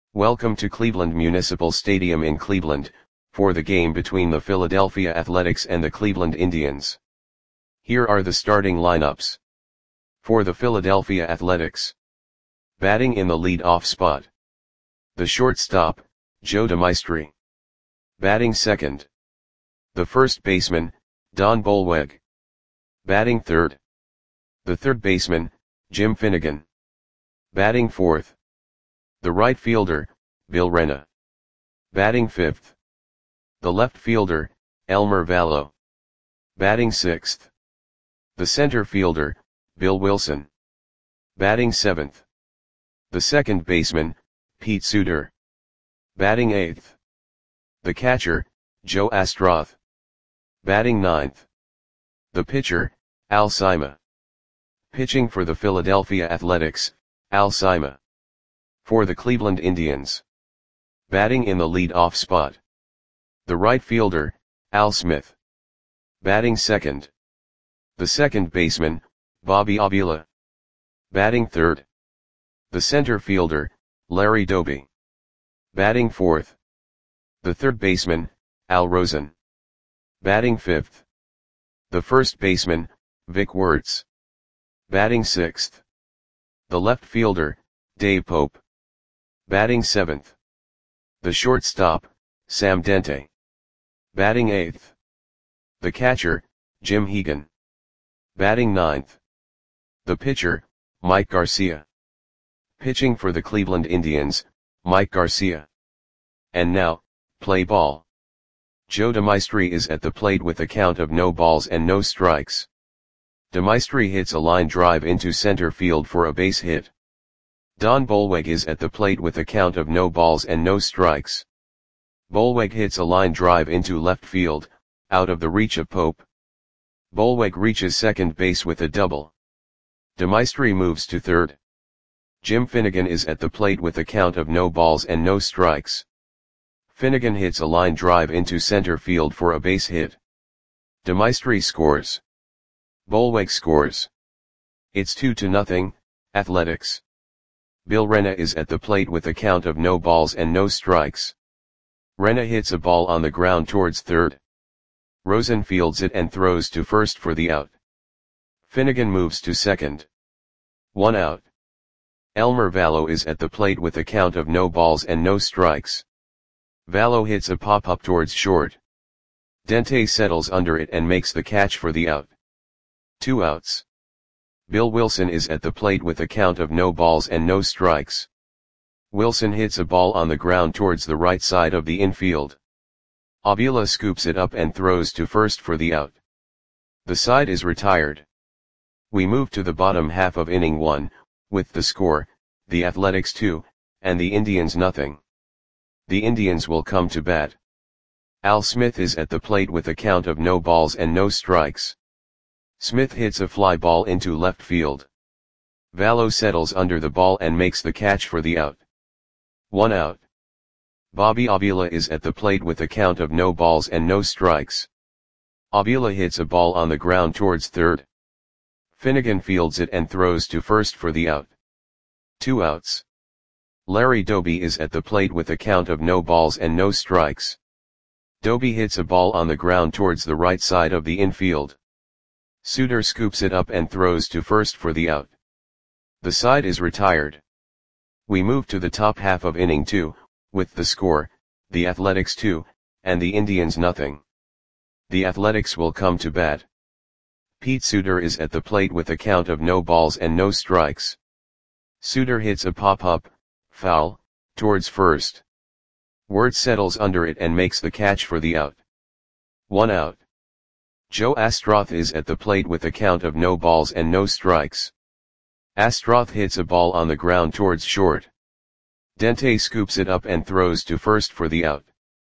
Welcome to Cleveland Municipal Stadium in Cleveland, for the game between the Philadelphia Athletics and the Cleveland Indians. Here are the starting lineups. For the Philadelphia Athletics. Batting in the lead-off spot. The shortstop, Joe DeMaestri. Batting second. The first baseman, Don Bolweg. Batting third. The third baseman, Jim Finnegan. Batting fourth. The right fielder, Bill Rena. Batting fifth. The left fielder, Elmer Valo. Batting sixth. The center fielder, Bill Wilson. Batting seventh. The second baseman, Pete Suter. Batting eighth. The catcher, Joe Astroth. Batting ninth. The pitcher, Al Sima. Pitching for the Philadelphia Athletics, Al Sima. For the Cleveland Indians. Batting in the lead-off spot. The right fielder, Al Smith. Batting second. The second baseman, Bobby Avila. Batting third. The center fielder, Larry Doby. Batting fourth. The third baseman, Al Rosen. Batting fifth. The first baseman, Vic Wertz. Batting sixth. The left fielder, Dave Pope. Batting seventh. The shortstop, Sam Dente. Batting eighth. The catcher, Jim Hegan. Batting ninth. The pitcher, Mike Garcia. Pitching for the Cleveland Indians, Mike Garcia. And now, play ball. Joe DeMaestri is at the plate with a count of no balls and no strikes. DeMaestri hits a line drive into center field for a base hit. Don Bolweg is at the plate with a count of no balls and no strikes. Bolweg hits a line drive into left field, out of the reach of Pope. Bolweg reaches second base with a double. DeMaestri moves to third. Jim Finnegan is at the plate with a count of no balls and no strikes. Finnegan hits a line drive into center field for a base hit. DeMaestri scores. Bolweg scores. It's 2-0, Athletics. Bill Rena is at the plate with a count of no balls and no strikes. Rena hits a ball on the ground towards third. Rosen fields it and throws to first for the out. Finnegan moves to second. 1 out. Elmer Valo is at the plate with a count of no balls and no strikes. Valo hits a pop-up towards short. Dente settles under it and makes the catch for the out. 2 outs. Bill Wilson is at the plate with a count of no balls and no strikes. Wilson hits a ball on the ground towards the right side of the infield. Avila scoops it up and throws to first for the out. The side is retired. We move to the bottom half of inning 1, with the score, the Athletics 2, and the Indians nothing. The Indians will come to bat. Al Smith is at the plate with a count of no balls and no strikes. Smith hits a fly ball into left field. Valo settles under the ball and makes the catch for the out. 1 out. Bobby Avila is at the plate with a count of no balls and no strikes. Avila hits a ball on the ground towards third. Finnegan fields it and throws to first for the out. 2 outs. Larry Doby is at the plate with a count of no balls and no strikes. Doby hits a ball on the ground towards the right side of the infield. Suter scoops it up and throws to first for the out. The side is retired. We move to the top half of inning 2, with the score, the Athletics 2, and the Indians nothing. The Athletics will come to bat. Pete Suter is at the plate with a count of no balls and no strikes. Suter hits a pop-up, foul, towards first. Wertz settles under it and makes the catch for the out. 1 out. Joe Astroth is at the plate with a count of no balls and no strikes. Astroth hits a ball on the ground towards short. Dente scoops it up and throws to first for the out.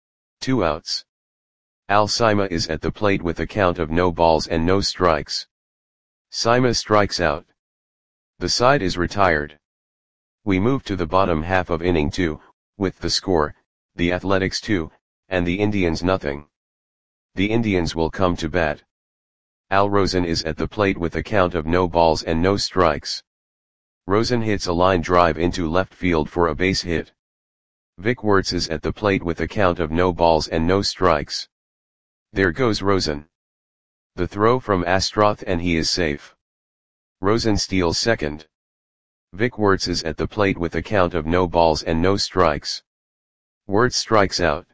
2 outs. Al Sima is at the plate with a count of no balls and no strikes. Sima strikes out. The side is retired. We move to the bottom half of inning 2, with the score, the Athletics 2, and the Indians nothing. The Indians will come to bat. Al Rosen is at the plate with a count of no balls and no strikes. Rosen hits a line drive into left field for a base hit. Vic Wertz is at the plate with a count of no balls and no strikes. There goes Rosen. The throw from Astroth and he is safe. Rosen steals second. Vic Wertz is at the plate with a count of no balls and no strikes. Wertz strikes out.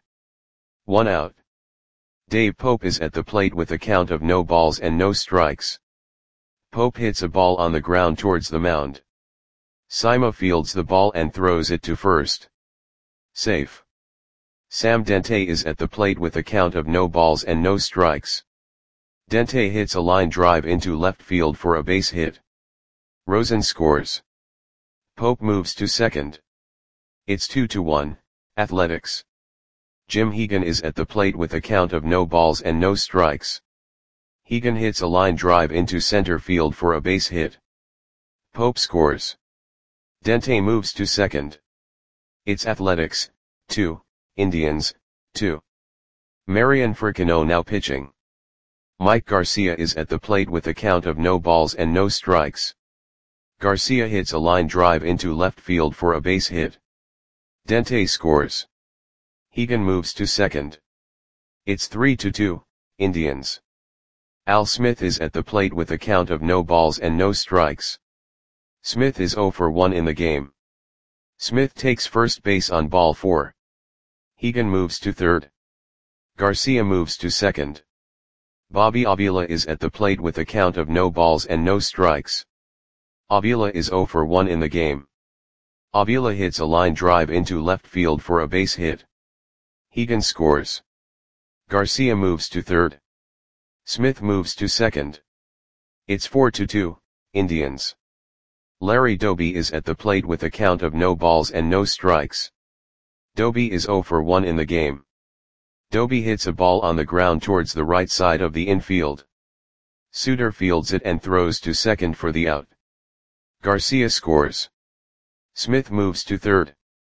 1 out. Dave Pope is at the plate with a count of no balls and no strikes. Pope hits a ball on the ground towards the mound. Sima fields the ball and throws it to first. Safe. Sam Dente is at the plate with a count of no balls and no strikes. Dente hits a line drive into left field for a base hit. Rosen scores. Pope moves to second. It's 2-1, Athletics. Jim Hegan is at the plate with a count of no balls and no strikes. Hegan hits a line drive into center field for a base hit. Pope scores. Dente moves to second. It's Athletics, 2, Indians, 2. Marian Furcano now pitching. Mike Garcia is at the plate with a count of no balls and no strikes. Garcia hits a line drive into left field for a base hit. Dente scores. Hegan moves to second. It's 3-2, Indians. Al Smith is at the plate with a count of no balls and no strikes. Smith is 0 for 1 in the game. Smith takes first base on ball 4. Hegan moves to third. Garcia moves to second. Bobby Avila is at the plate with a count of no balls and no strikes. Avila is 0 for 1 in the game. Avila hits a line drive into left field for a base hit. Hegan scores. Garcia moves to third. Smith moves to second. It's 4-2, Indians. Larry Doby is at the plate with a count of no balls and no strikes. Doby is 0 for 1 in the game. Doby hits a ball on the ground towards the right side of the infield. Suter fields it and throws to second for the out. Garcia scores. Smith moves to third.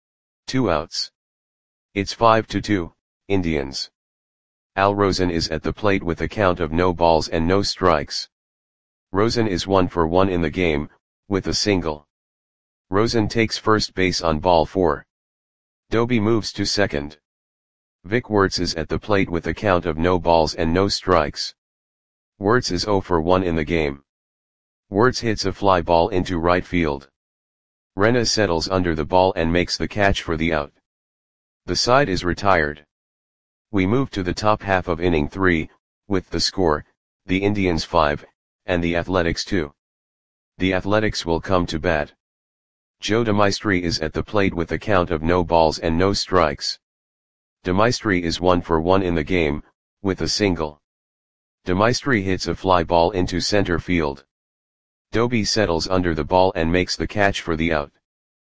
2 outs. It's 5-2, Indians. Al Rosen is at the plate with a count of no balls and no strikes. Rosen is 1 for 1 in the game, with a single. Rosen takes first base on ball 4. Doby moves to second. Vic Wertz is at the plate with a count of no balls and no strikes. Wertz is 0 for 1 in the game. Wertz hits a fly ball into right field. Rena settles under the ball and makes the catch for the out. The side is retired. We move to the top half of inning 3, with the score, the Indians 5, and the Athletics 2. The Athletics will come to bat. Joe DeMaestri is at the plate with a count of no balls and no strikes. DeMaestri is 1 for 1 in the game, with a single. DeMaestri hits a fly ball into center field. Doby settles under the ball and makes the catch for the out.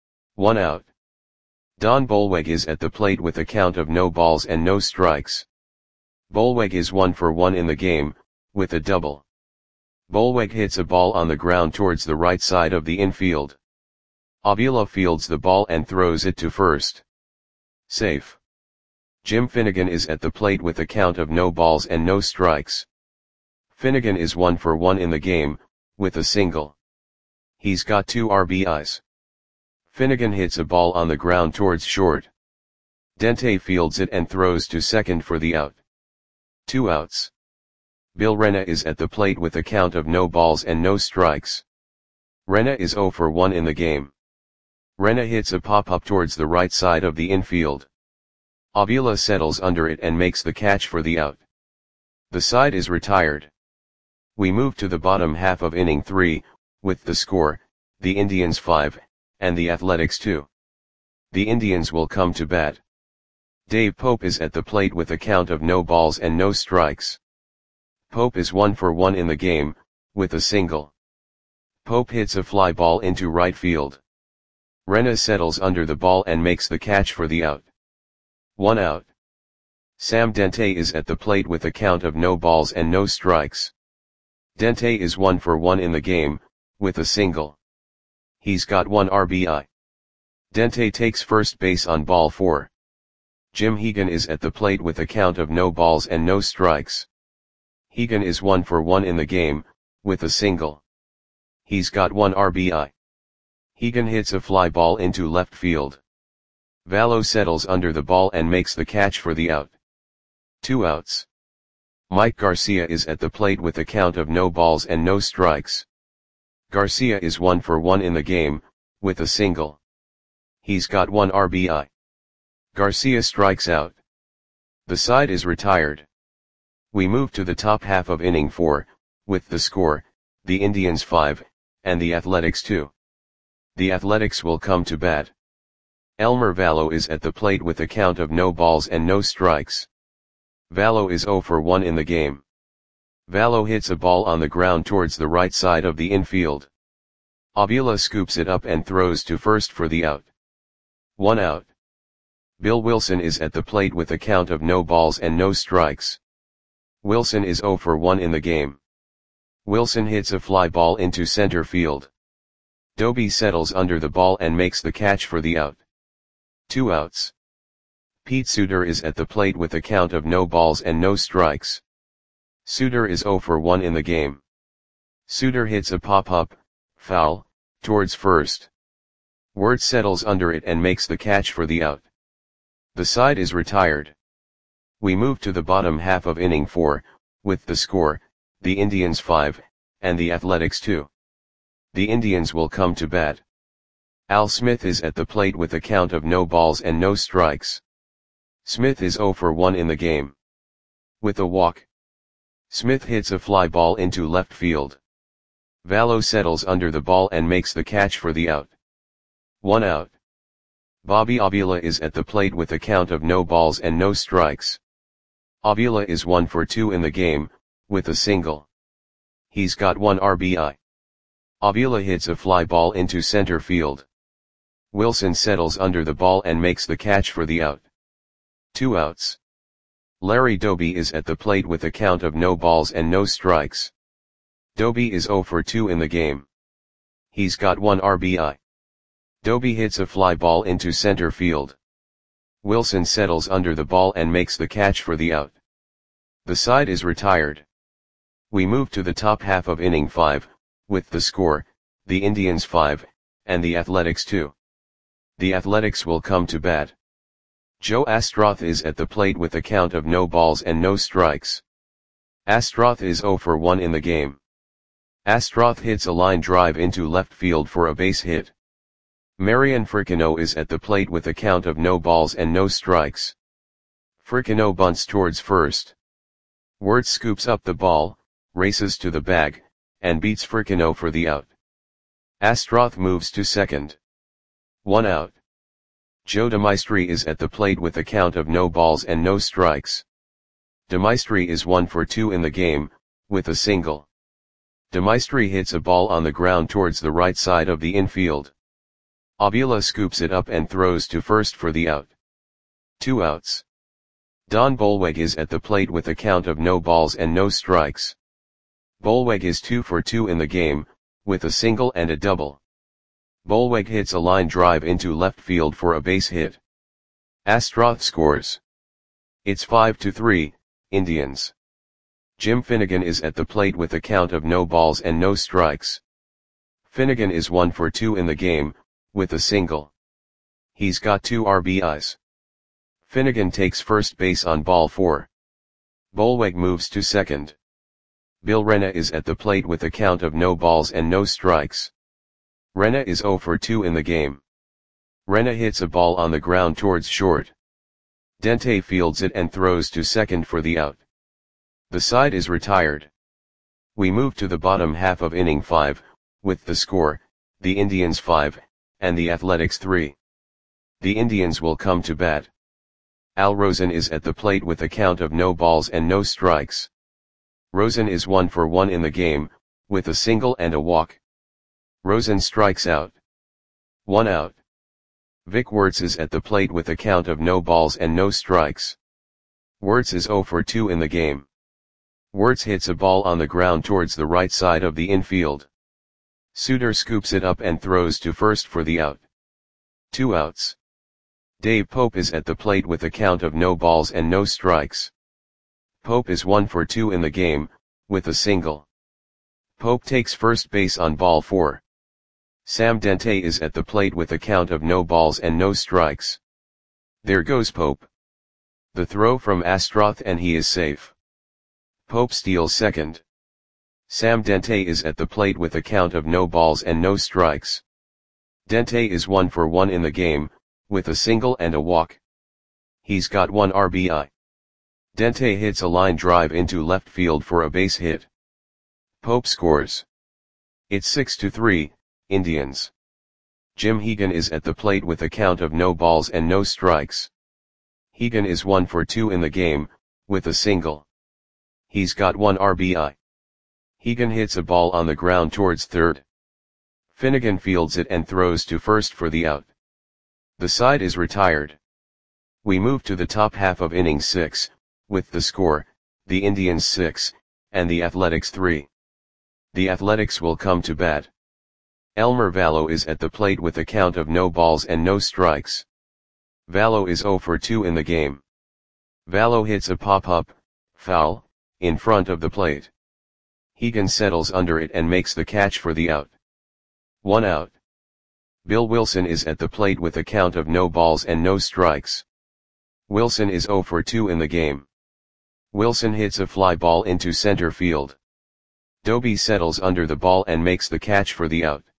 1 out. Don Bolweg is at the plate with a count of no balls and no strikes. Bolweg is 1 for 1 in the game, with a double. Bolweg hits a ball on the ground towards the right side of the infield. Avila fields the ball and throws it to first. Safe. Jim Finnegan is at the plate with a count of no balls and no strikes. Finnegan is 1 for 1 in the game, with a single. He's got 2 RBIs. Finnegan hits a ball on the ground towards short. Dente fields it and throws to second for the out. 2 outs. Bill Rena is at the plate with a count of no balls and no strikes. Rena is 0 for 1 in the game. Rena hits a pop-up towards the right side of the infield. Avila settles under it and makes the catch for the out. The side is retired. We move to the bottom half of inning 3, with the score, the Indians 5, and the Athletics 2. The Indians will come to bat. Dave Pope is at the plate with a count of no balls and no strikes. Pope is 1 for 1 in the game, with a single. Pope hits a fly ball into right field. Rena settles under the ball and makes the catch for the out. 1 out. Sam Dente is at the plate with a count of no balls and no strikes. Dente is 1 for 1 in the game, with a single. He's got 1 RBI. Dente takes first base on ball 4. Jim Hegan is at the plate with a count of no balls and no strikes. Hegan is 1 for 1 in the game, with a single. He's got 1 RBI. Hegan hits a fly ball into left field. Vallo settles under the ball and makes the catch for the out. 2 outs. Mike Garcia is at the plate with a count of no balls and no strikes. Garcia is 1 for 1 in the game, with a single. He's got 1 RBI. Garcia strikes out. The side is retired. We move to the top half of inning 4, with the score, the Indians 5, and the Athletics 2. The Athletics will come to bat. Elmer Vallo is at the plate with a count of no balls and no strikes. Vallo is 0 for 1 in the game. Vallo hits a ball on the ground towards the right side of the infield. Avila scoops it up and throws to first for the out. 1 out. Bill Wilson is at the plate with a count of no balls and no strikes. Wilson is 0 for 1 in the game. Wilson hits a fly ball into center field. Doby settles under the ball and makes the catch for the out. 2 outs. Pete Suter is at the plate with a count of no balls and no strikes. Suter is 0 for 1 in the game. Suter hits a pop-up, foul, towards first. Wirtz settles under it and makes the catch for the out. The side is retired. We move to the bottom half of inning 4, with the score, the Indians 5, and the Athletics 2. The Indians will come to bat. Al Smith is at the plate with a count of no balls and no strikes. Smith is 0 for 1 in the game. With a walk. Smith hits a fly ball into left field. Vallo settles under the ball and makes the catch for the out. 1 out. Bobby Avila is at the plate with a count of no balls and no strikes. Avila is 1 for 2 in the game, with a single. He's got 1 RBI. Avila hits a fly ball into center field. Wilson settles under the ball and makes the catch for the out. 2 outs. Larry Doby is at the plate with a count of no balls and no strikes. Doby is 0 for 2 in the game. He's got 1 RBI. Doby hits a fly ball into center field. Wilson settles under the ball and makes the catch for the out. The side is retired. We move to the top half of inning 5, with the score, the Indians 5, and the Athletics 2. The Athletics will come to bat. Joe Astroth is at the plate with a count of no balls and no strikes. Astroth is 0 for 1 in the game. Astroth hits a line drive into left field for a base hit. Marian Fricino is at the plate with a count of no balls and no strikes. Fricino bunts towards first. Wirtz scoops up the ball, races to the bag, and beats Fricino for the out. Astroth moves to second. 1 out. Joe DeMaestri is at the plate with a count of no balls and no strikes. DeMaestri is 1 for 2 in the game, with a single. DeMaestri hits a ball on the ground towards the right side of the infield. Avila scoops it up and throws to first for the out. 2 outs. Don Bolweg is at the plate with a count of no balls and no strikes. Bolweg is 2 for 2 in the game, with a single and a double. Bolweg hits a line drive into left field for a base hit. Astroth scores. It's 5-3, Indians. Jim Finnegan is at the plate with a count of no balls and no strikes. Finnegan is 1 for 2 in the game, with a single. He's got 2 RBIs. Finnegan takes first base on ball 4. Bolweg moves to second. Bill Rena is at the plate with a count of no balls and no strikes. Rena is 0 for 2 in the game. Rena hits a ball on the ground towards short. Dente fields it and throws to second for the out. The side is retired. We move to the bottom half of inning 5, with the score, the Indians 5, and the Athletics 3. The Indians will come to bat. Al Rosen is at the plate with a count of no balls and no strikes. Rosen is 1 for 1 in the game, with a single and a walk. Rosen strikes out. 1 out. Vic Wirtz is at the plate with a count of no balls and no strikes. Wirtz is 0 for 2 in the game. Wirtz hits a ball on the ground towards the right side of the infield. Suter scoops it up and throws to first for the out. 2 outs. Dave Pope is at the plate with a count of no balls and no strikes. Pope is 1 for 2 in the game, with a single. Pope takes first base on ball 4. Sam Dente is at the plate with a count of no balls and no strikes. There goes Pope. The throw from Astroth and he is safe. Pope steals second. Sam Dente is at the plate with a count of no balls and no strikes. Dente is 1 for 1 in the game, with a single and a walk. He's got 1 RBI. Dente hits a line drive into left field for a base hit. Pope scores. It's 6-3, Indians. Jim Hegan is at the plate with a count of no balls and no strikes. Hegan is 1 for 2 in the game, with a single. He's got 1 RBI. Hegan hits a ball on the ground towards third. Finnegan fields it and throws to first for the out. The side is retired. We move to the top half of inning 6, with the score, the Indians 6, and the Athletics 3. The Athletics will come to bat. Elmer Vallo is at the plate with a count of no balls and no strikes. Vallo is 0 for 2 in the game. Vallo hits a pop-up, foul, in front of the plate. Hegan settles under it and makes the catch for the out. 1 out. Bill Wilson is at the plate with a count of no balls and no strikes. Wilson is 0 for 2 in the game. Wilson hits a fly ball into center field. Doby settles under the ball and makes the catch for the out.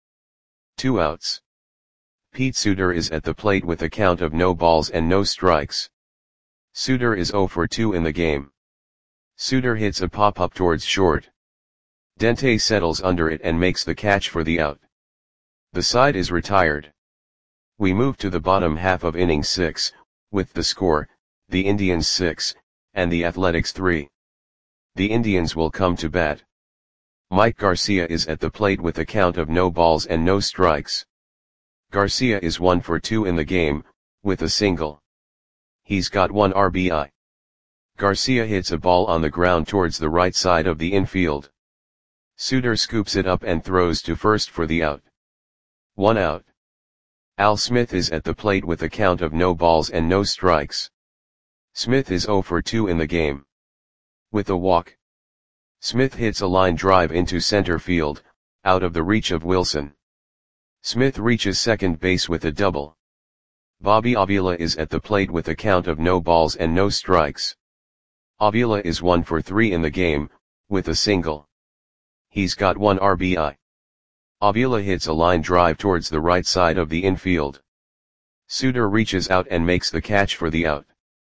2 outs. Pete Suter is at the plate with a count of no balls and no strikes. Suter is 0 for 2 in the game. Suter hits a pop-up towards short. Dente settles under it and makes the catch for the out. The side is retired. We move to the bottom half of inning 6, with the score, the Indians 6, and the Athletics 3. The Indians will come to bat. Mike Garcia is at the plate with a count of no balls and no strikes. Garcia is 1 for 2 in the game, with a single. He's got 1 RBI. Garcia hits a ball on the ground towards the right side of the infield. Suter scoops it up and throws to first for the out. 1 out. Al Smith is at the plate with a count of no balls and no strikes. Smith is 0 for 2 in the game. With a walk. Smith hits a line drive into center field, out of the reach of Wilson. Smith reaches second base with a double. Bobby Avila is at the plate with a count of no balls and no strikes. Avila is 1 for 3 in the game, with a single. He's got 1 RBI. Avila hits a line drive towards the right side of the infield. Suter reaches out and makes the catch for the out.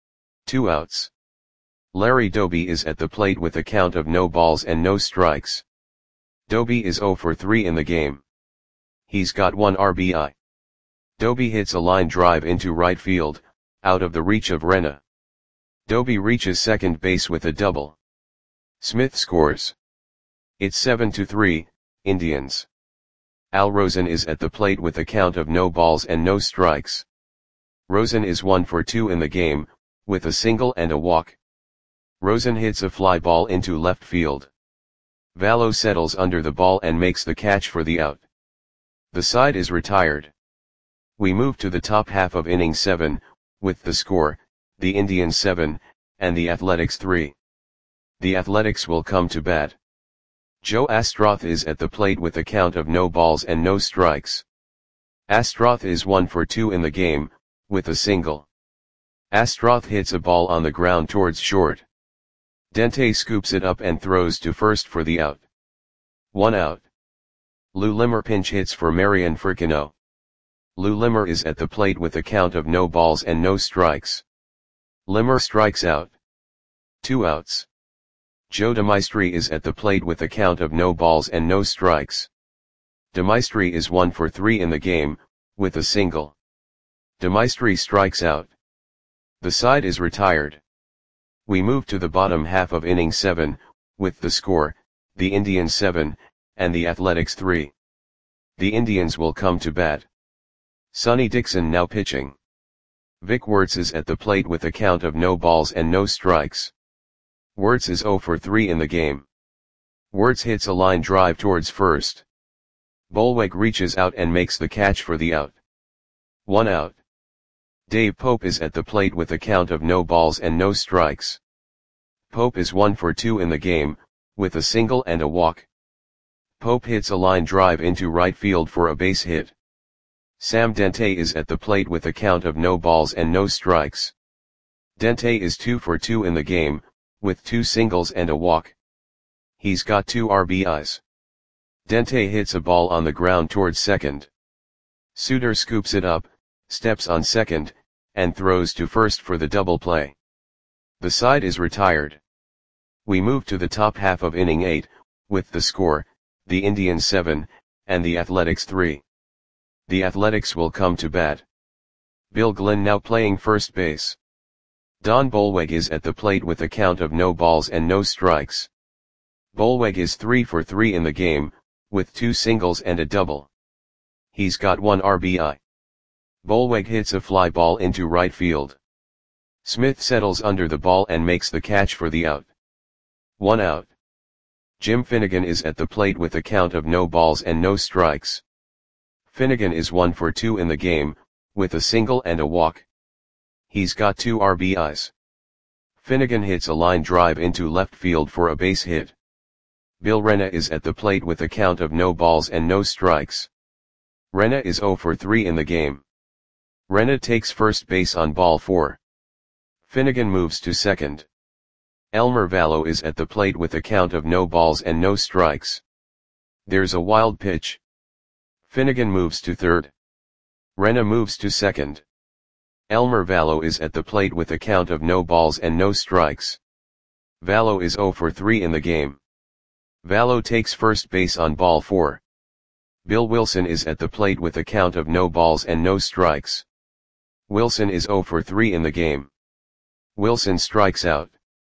2 outs. Larry Doby is at the plate with a count of no balls and no strikes. Doby is 0 for 3 in the game. He's got 1 RBI. Doby hits a line drive into right field, out of the reach of Rena. Doby reaches second base with a double. Smith scores. It's 7-3, Indians. Al Rosen is at the plate with a count of no balls and no strikes. Rosen is 1 for 2 in the game, with a single and a walk. Rosen hits a fly ball into left field. Vallo settles under the ball and makes the catch for the out. The side is retired. We move to the top half of inning 7, with the score, the Indians 7, and the Athletics 3. The Athletics will come to bat. Joe Astroth is at the plate with a count of no balls and no strikes. Astroth is 1 for 2 in the game, with a single. Astroth hits a ball on the ground towards short. Dente scoops it up and throws to first for the out. 1 out. Lou Limmer pinch hits for Marian Fricino. Lou Limmer is at the plate with a count of no balls and no strikes. Limmer strikes out. 2 outs. Joe DeMaestri is at the plate with a count of no balls and no strikes. DeMaestri is 1 for 3 in the game, with a single. DeMaestri strikes out. The side is retired. We move to the bottom half of inning 7, with the score, the Indians 7, and the Athletics 3. The Indians will come to bat. Sonny Dixon now pitching. Vic Wertz is at the plate with a count of no balls and no strikes. Wertz is 0 for 3 in the game. Wertz hits a line drive towards first. Bolweg reaches out and makes the catch for the out. 1 out. Dave Pope is at the plate with a count of no balls and no strikes. Pope is 1 for 2 in the game, with a single and a walk. Pope hits a line drive into right field for a base hit. Sam Dente is at the plate with a count of no balls and no strikes. Dente is 2 for 2 in the game, with 2 singles and a walk. He's got 2 RBIs. Dente hits a ball on the ground towards second. Suter scoops it up, steps on second, and throws to first for the double play. The side is retired. We move to the top half of inning 8, with the score, the Indians 7, and the Athletics 3. The Athletics will come to bat. Bill Glynn now playing first base. Don Bolweg is at the plate with a count of no balls and no strikes. Bolweg is 3 for 3 in the game, with 2 singles and a double. He's got 1 RBI. Bolweg hits a fly ball into right field. Smith settles under the ball and makes the catch for the out. 1 out. Jim Finnegan is at the plate with a count of no balls and no strikes. Finnegan is 1 for 2 in the game, with a single and a walk. He's got 2 RBIs. Finnegan hits a line drive into left field for a base hit. Bill Rena is at the plate with a count of no balls and no strikes. Rena is 0 for 3 in the game. Rena takes first base on ball 4. Finnegan moves to second. Elmer Vallo is at the plate with a count of no balls and no strikes. There's a wild pitch. Finnegan moves to third. Rena moves to second. Elmer Vallo is at the plate with a count of no balls and no strikes. Vallo is 0 for 3 in the game. Vallo takes first base on ball 4. Bill Wilson is at the plate with a count of no balls and no strikes. Wilson is 0 for 3 in the game. Wilson strikes out.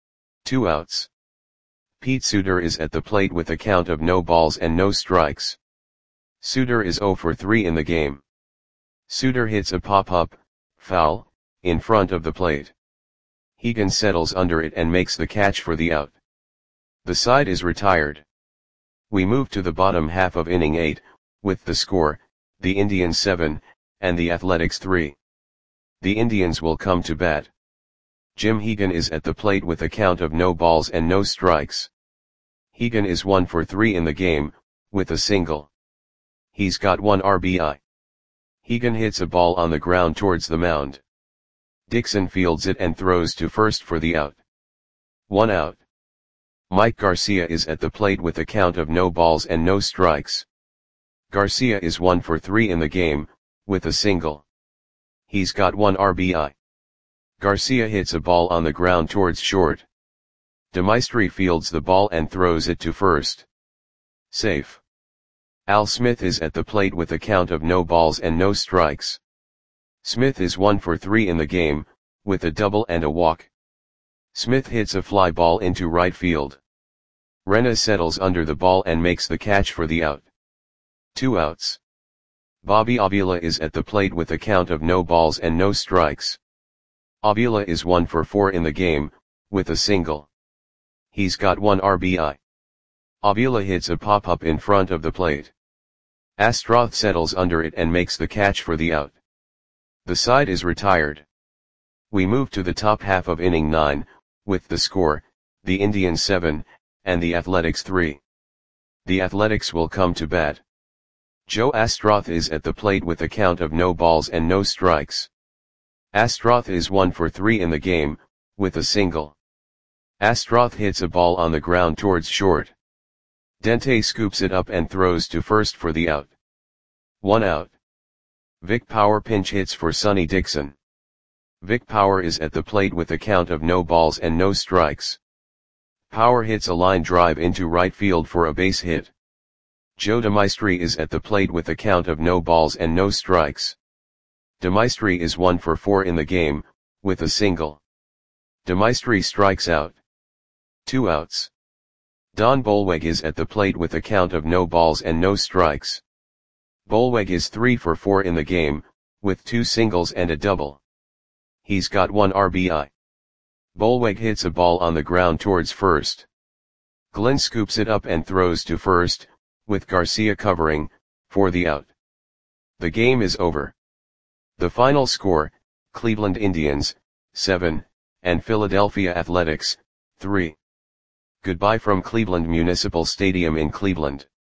2 outs. Pete Suter is at the plate with a count of no balls and no strikes. Suter is 0 for 3 in the game. Suter hits a pop-up, foul, in front of the plate. Hegan settles under it and makes the catch for the out. The side is retired. We move to the bottom half of inning 8, with the score, the Indians 7, and the Athletics 3. The Indians will come to bat. Jim Hegan is at the plate with a count of no balls and no strikes. Hegan is 1 for 3 in the game, with a single. He's got 1 RBI. Hegan hits a ball on the ground towards the mound. Dixon fields it and throws to first for the out. 1 out. Mike Garcia is at the plate with a count of no balls and no strikes. Garcia is 1 for 3 in the game, with a single. He's got 1 RBI. Garcia hits a ball on the ground towards short. DeMaestri fields the ball and throws it to first. Safe. Al Smith is at the plate with a count of no balls and no strikes. Smith is 1 for 3 in the game, with a double and a walk. Smith hits a fly ball into right field. Rena settles under the ball and makes the catch for the out. 2 outs. Bobby Avila is at the plate with a count of no balls and no strikes. Avila is 1 for 4 in the game, with a single. He's got 1 RBI. Avila hits a pop-up in front of the plate. Astroth settles under it and makes the catch for the out. The side is retired. We move to the top half of inning 9, with the score, the Indians 7, and the Athletics 3. The Athletics will come to bat. Joe Astroth is at the plate with a count of no balls and no strikes. Astroth is 1 for 3 in the game, with a single. Astroth hits a ball on the ground towards short. Dente scoops it up and throws to first for the out. 1 out. Vic Power pinch hits for Sonny Dixon. Vic Power is at the plate with a count of no balls and no strikes. Power hits a line drive into right field for a base hit. Joe DeMaestri is at the plate with a count of no balls and no strikes. DeMaestri is 1 for 4 in the game, with a single. DeMaestri strikes out. 2 outs. Don Bolweg is at the plate with a count of no balls and no strikes. Bolweg is 3 for 4 in the game, with 2 singles and a double. He's got 1 RBI. Bolweg hits a ball on the ground towards first. Glenn scoops it up and throws to first, with Garcia covering, for the out. The game is over. The final score, Cleveland Indians, 7, and Philadelphia Athletics, 3. Goodbye from Cleveland Municipal Stadium in Cleveland.